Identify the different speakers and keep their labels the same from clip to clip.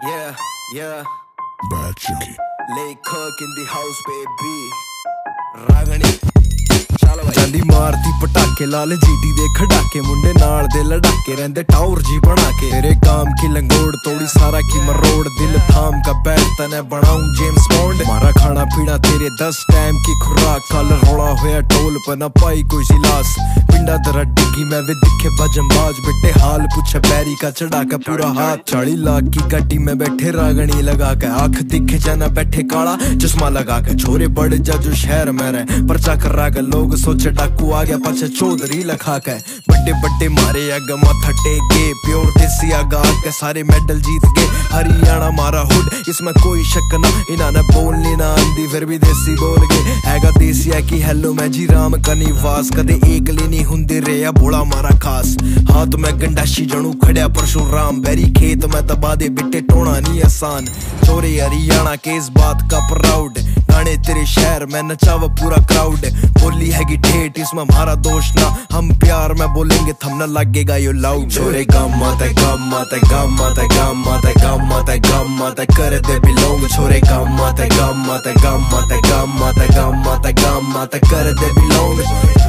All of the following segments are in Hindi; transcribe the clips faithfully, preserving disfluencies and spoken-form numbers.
Speaker 1: Yeah, yeah.
Speaker 2: Bad Chucky.
Speaker 1: Lay cook in the house, baby. Ragani. ਜਾਂਦੀ ਮਾਰਦੀ ਪਟਾਕੇ ਲਾਲ ਜੀਟੀ ਦੇ ਖੜਾਕੇ ਮੁੰਡੇ ਨਾਲ ਦੇ ਲੜਾਕੇ ਰਹਿੰਦੇ ਟਾਉਰ ਜੀ ਬਣਾ ਕੇ ਤੇਰੇ काम की लंगोड़ तोड़ी सारा की मरोड़ दिल थाम का बैठता ने बनाऊं जेम्स बॉन्ड मारा खाना पीना तेरे दस टाइम की खुराक कल रोड़ा होया टोल पर ना पाई कोई सी लाश पिंडा दरा डिगी मैं वे दिखे बजमबाज बेटे हाल पूछे बैरी का चढ़ा के पूरा हाथ चाली लाख की गड्डी में बैठे रागनी लगा के आंख दिखे जाना बैठे काला चश्मा लगा के छोरे बड़े जा जो शहर में रहे परचा कर रहा के लोग सोचे डाकू आ गया पाछे चौधरी लखा के बड़े बड़े मारे अग माथा टेक गए प्योर देसी आगा के सारे मेडल जीत गए हरियाणा मारा हुड इसमें कोई शक ना इन्होंने बोलनी ना आंदी फिर भी देसी बोल गए हैगा देसी है कि हेलो मैं जी राम का निवास कदे एक लेनी हुंदे रे भोला मारा खास हाथ में गंडाशी जणू खड़िया परशुराम बैरी खेत में दबा दे बिट्टे टोना नहीं आसान चोरे हरियाणा के इस बात का प्राउड गाने तेरे शहर में नचावा पूरा क्राउड बोली हैगी ठेठ इसमें हमारा दोष ना हम प्यार में बोलेंगे थम न लगेगा यो लाउड चोरे गम्मा ते गम्मा ते गम्मा ते गम्मा ते गम्मा ते गम्मा ते कर दे बिलोंग छोरे गम्मा ते गम्मा ते गम्मा ते गम्मा ते गम्मा ते गम्मा ते कर दे बिलोंग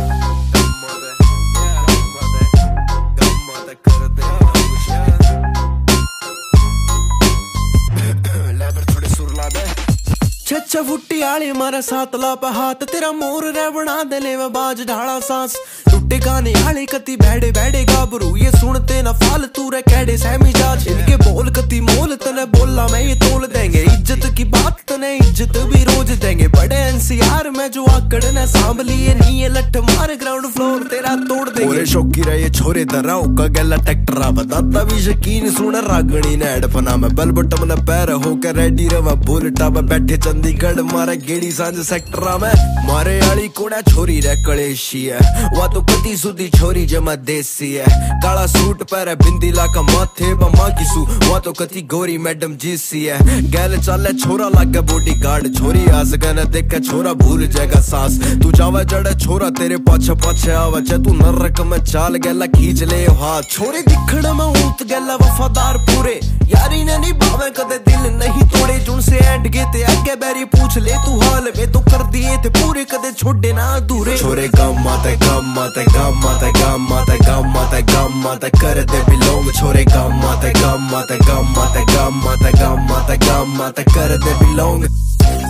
Speaker 1: छच्चा फुट्टी आले मारा सात लाप हाथ तेरा मोर रे बना दे ले बाज ढाला सांस टूटे गाने आले कति बैठे बैठे गाबरू ये सुनते ना फालतू रे कैडे सहमी जाज इनके बोल कति मोल तने बोला मैं ये तोल देंगे इज्जत की बात तने इज्जत भी रोज देंगे बड़े एनसीआर में जो आकड़ ने सांभ लिए नहीं ये लठ मार ग्राउंड फ्लोर तेरा तोड़ देंगे ओरे शौकी रहे छोरे दराओ का गला ट्रैक्टर बताता भी यकीन सुन रागणी ने हेडफोना में बेल बटन ने पैर होकर रेडी रवा बुलेटा में बैठे चंडीगढ़ मारे गेड़ी सांझ सेक्टरा में मारे आली कोड़ा छोरी रे कलेशी है वा तो कति सुधी छोरी जमा देसी है काला सूट पर बिंदी लाका माथे बमा की सू वा तो कति गोरी मैडम जीसी है गैल चले छोरा लागे बॉडी गार्ड छोरी आस गने देख छोरा भूल जाएगा सांस तू जावा जड़े छोरा तेरे पाछे पाछे आवा चे तू नरक में चाल गैला खींच ले हाथ छोरे दिखण में ऊत गैला वफादार पूरे यारी ने नहीं भावे कदे दिल नहीं तोड़े जुन से एंड गए ते आगे बैरी पूछ ले तू हाल में तो कर दिए थे पूरे कदे छोड़े ना अधूरे छोरे गम्मा ते गम्मा ते गम्मा ते गम्मा ते गम्मा ते गम्मा ते कर दे बिलोंग छोरे गम्मा ते गम्मा ते गम्मा ते गम्मा ते गम्मा ते गम्मा ते कर दे बिलोंग